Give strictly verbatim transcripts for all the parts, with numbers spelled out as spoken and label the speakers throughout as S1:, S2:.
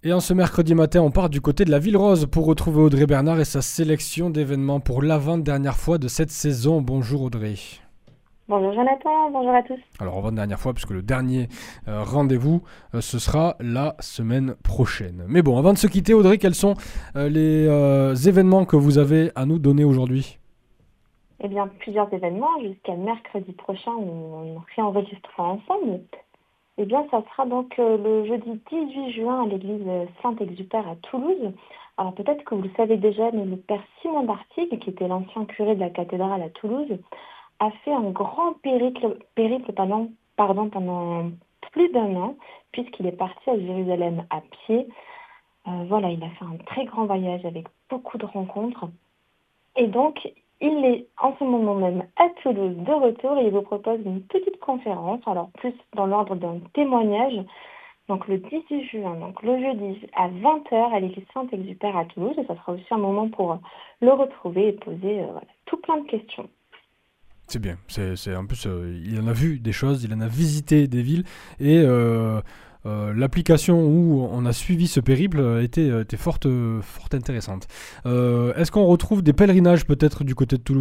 S1: Et en ce mercredi matin, on part du côté de la Ville Rose pour retrouver Audrey Bernard et sa sélection d'événements pour l'avant-dernière fois de cette saison. Bonjour Audrey.
S2: Bonjour Jonathan, bonjour à tous.
S1: Alors avant-dernière fois, puisque le dernier euh, rendez-vous, euh, ce sera la semaine prochaine. Mais bon, avant de se quitter Audrey, quels sont euh, les euh, événements que vous avez à nous donner aujourd'hui ?
S2: Eh bien, plusieurs événements jusqu'à mercredi prochain où on réenregistrera ensemble. Eh bien, ça sera donc euh, le jeudi dix-huit juin à l'église Saint-Exupère à Toulouse. Alors peut-être que vous le savez déjà, mais le père Simon d'Artigues, qui était l'ancien curé de la cathédrale à Toulouse, a fait un grand périple, périple pardon, pardon, pendant plus d'un an, puisqu'il est parti à Jérusalem à pied. Euh, voilà, il a fait un très grand voyage avec beaucoup de rencontres. Et donc, il est en ce moment même à Toulouse de retour et il vous propose une petite conférence, alors plus dans l'ordre d'un témoignage. Donc le dix-huit juin, donc le jeudi à vingt heures à l'église Saint-Exupère à Toulouse. Et ça sera aussi un moment pour le retrouver et poser euh, voilà, tout plein de questions.
S1: C'est bien, c'est, c'est en plus, euh, il en a vu des choses, il en a visité des villes et euh, euh, l'application où on a suivi ce périple était, était fort, fort intéressante. Euh, est-ce qu'on retrouve des pèlerinages peut-être du côté de Toulouse ?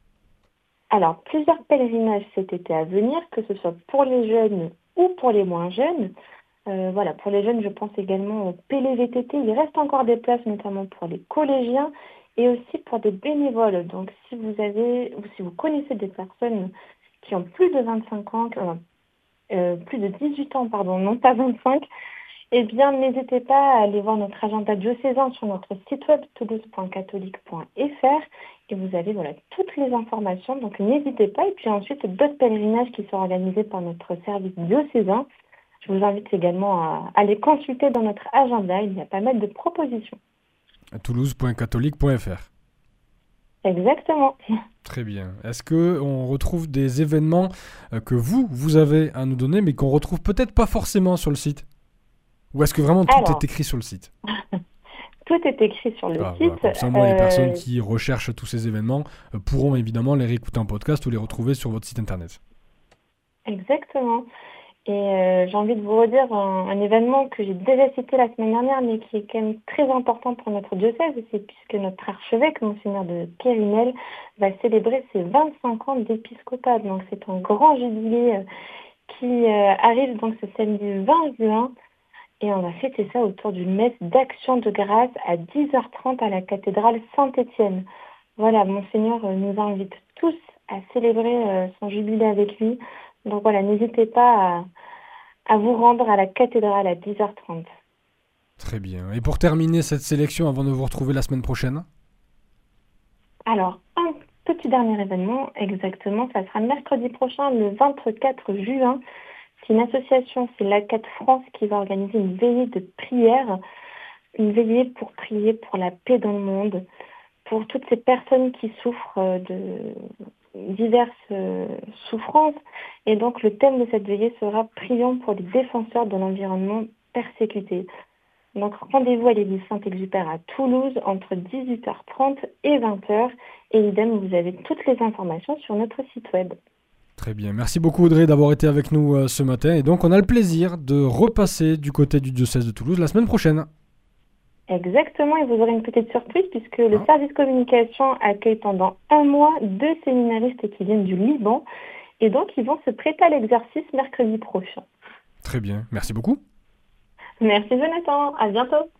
S2: Alors, plusieurs pèlerinages cet été à venir, que ce soit pour les jeunes ou pour les moins jeunes. Euh, voilà, pour les jeunes, je pense également au P L V T T. Il reste encore des places, notamment pour les collégiens et aussi pour des bénévoles. Donc, si vous avez ou si vous connaissez des personnes qui ont plus de vingt-cinq ans, euh, euh, plus de dix-huit ans, pardon, non pas vingt-cinq, eh bien, n'hésitez pas à aller voir notre agenda diocésain sur notre site web toulouse point catholique point f r et vous avez voilà, toutes les informations. Donc, n'hésitez pas. Et puis ensuite, d'autres pèlerinages qui sont organisés par notre service diocésain. Je vous invite également à, à les consulter dans notre agenda. Il y a pas mal de propositions.
S1: toulouse point catholique point f r.
S2: Exactement.
S1: Très bien. Est-ce qu'on retrouve des événements que vous, vous avez à nous donner, mais qu'on retrouve peut-être pas forcément sur le site ? Ou est-ce que vraiment tout
S2: Alors,
S1: est écrit sur le site ?
S2: tout est écrit sur le
S1: Ah,
S2: site.
S1: voilà. Comme ça, moi,
S2: Euh,
S1: les personnes qui recherchent tous ces événements euh, pourront évidemment les réécouter en podcast ou les retrouver sur votre site internet.
S2: Exactement. Et euh, j'ai envie de vous redire un, un événement que j'ai déjà cité la semaine dernière, mais qui est quand même très important pour notre diocèse, c'est puisque notre archevêque, Monseigneur de Périnel, va célébrer ses vingt-cinq ans d'épiscopat. Donc c'est un grand jubilé euh, qui euh, arrive donc ce samedi vingt juin. Et on va fêter ça autour d'une messe d'action de grâce à dix heures trente à la cathédrale Saint-Étienne. Voilà, Monseigneur euh, nous invite tous à célébrer euh, son jubilé avec lui. Donc voilà, n'hésitez pas à, à vous rendre à la cathédrale à dix heures trente.
S1: Très bien. Et pour terminer cette sélection, avant de vous retrouver la semaine prochaine ?
S2: Alors, un petit dernier événement, exactement, ça sera mercredi prochain, le vingt-quatre juin. C'est une association, c'est l'A C A T France, qui va organiser une veillée de prière, une veillée pour prier pour la paix dans le monde, pour toutes ces personnes qui souffrent de diverses euh, souffrances. Et donc, le thème de cette veillée sera « Prions pour les défenseurs de l'environnement persécutés ». Donc, rendez-vous à l'église Saint-Exupère à Toulouse entre dix-huit heures trente et vingt heures. Et idem, vous avez toutes les informations sur notre site web.
S1: Très bien. Merci beaucoup Audrey d'avoir été avec nous euh, ce matin. Et donc, on a le plaisir de repasser du côté du diocèse de Toulouse la semaine prochaine.
S2: Exactement, et vous aurez une petite surprise puisque le
S1: Ah.
S2: service communication accueille pendant un mois deux séminaristes qui viennent du Liban. Et donc, ils vont se prêter à l'exercice mercredi prochain.
S1: Très bien. Merci beaucoup.
S2: Merci Jonathan, à bientôt.